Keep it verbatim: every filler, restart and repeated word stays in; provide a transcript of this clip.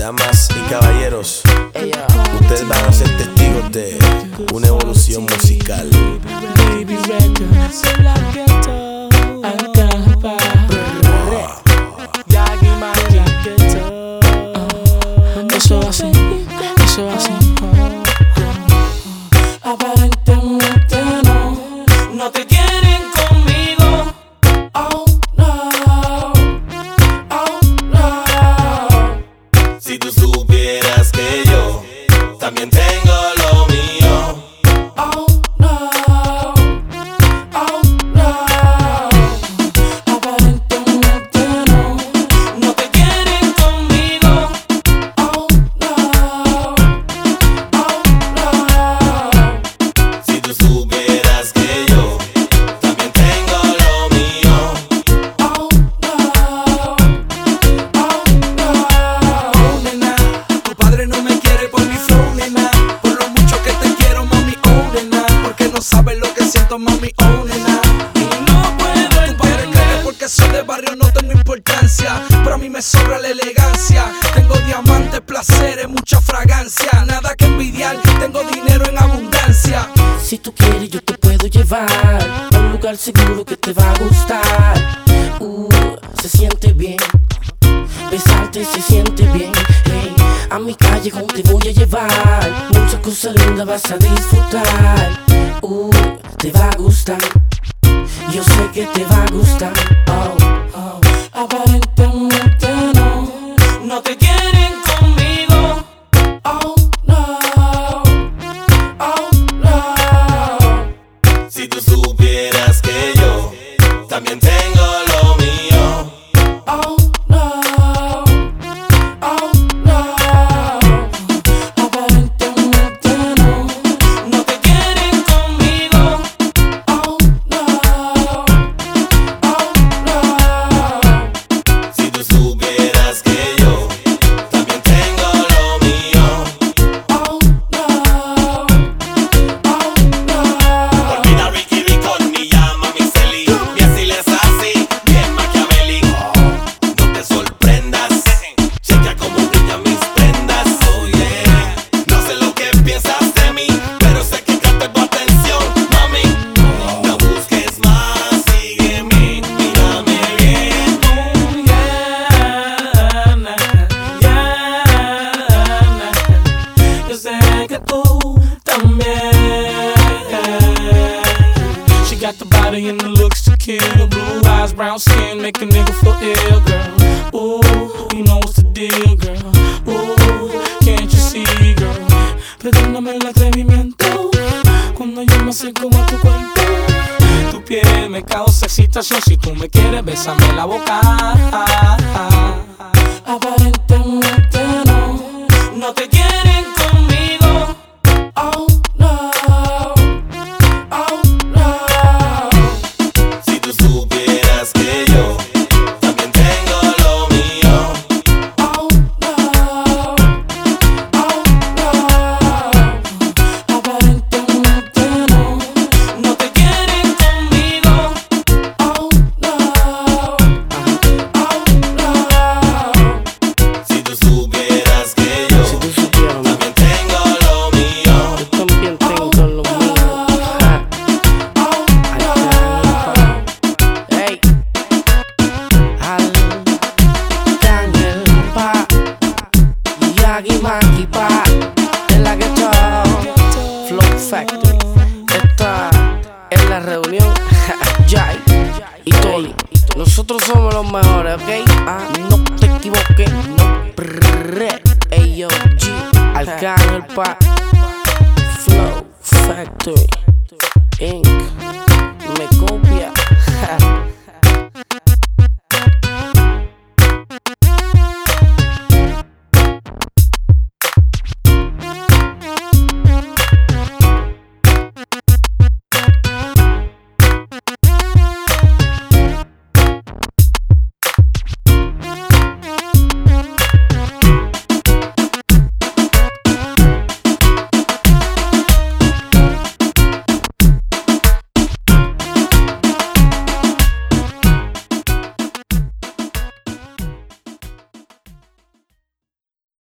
Damas y caballeros, ustedes van a ser testigos de una evolución musical. Baby Records, Acampa, Yagi Magi, eso así, eso así. Aparentemente no, no te quieren conmigo. Oh no, oh no. Si tú supieras que yo también tengo lo mío. Oh no, oh no. Aparentemente no, no te quieren conmigo. Oh no, oh no. Si tú supieras que yo también tengo lo mío. Oh no, oh no. Oh, nena, tu padre no me quiere por mi flow, nena. Por lo mucho que te quiero, mami, oh, nena. Porque no sabes lo que siento, mami, oh, nena. Y no puedo Tu padre cree que entender. porque soy de barrio no tengo importancia, pero a mí me sobra la elegancia. Tengo diamantes, placeres, mucha fragancia. Nada que envidiar, tengo dinero en abundancia. Si tú quieres yo te puedo llevar a un lugar seguro que te va a gustar. Uh, se siente bien, besarte se siente bien. Hey, a mi callejón te voy a llevar, muchas cosas lindas vas a disfrutar. Uh, te va a gustar, yo sé que te va a gustar. Oh, oh. Aparentemente no, no te quieren conmigo. Oh no, oh no. Si tú supieras que yo también tengo lo mío. Oh no, oh no. Aparentemente no, no te quieren conmigo. Oh no, oh no. Si tú supieras que yo también tengo lo mío. Oh no, oh no. Olvida Ricky Ricón, ni llama mi Celi. Y así les así, bien Machiavelli. No te sorprendas, chequea cómo brillan mis prendas. Oh yeah, no sé lo que piensas de mí, pero sé que capté tu atención, mami. No busques más, sígueme, mírame bien. Yeah, na, yeah, na. Yo sé que tú también. She got the body and the looks to kill. Blue eyes, brown skin, make a nigga feel ill, girl. Ooh, you know what's the deal, girl. Ooh, can't you see, girl? Perdóname el atrevimiento cuando yo me acerco a tu cuerpo. Tu piel me causa excitación. Si tú me quieres, bésame la boca. Aparentemente no, no te quieren conmigo. Oh no, oh no. Si tú supieras que yo también tengo lo mío. Oh no, oh no. Aparentemente no, no te quieren conmigo. Oh no, oh no. Si tú supieras que yo si tú supieras, también tengo lo mío. yo también tengo lo mío. Ja, Acampa. Hey, Acampa, Yagi Magi pa, es la que está Flow Factory. Esta es la reunión. Jai y Tony. Nosotros somos los mejores, ¿ok? Ah, no te equivoques. No. Prrr. Ey, yo, G. Acampa. Flow Factory Inc. Me copia.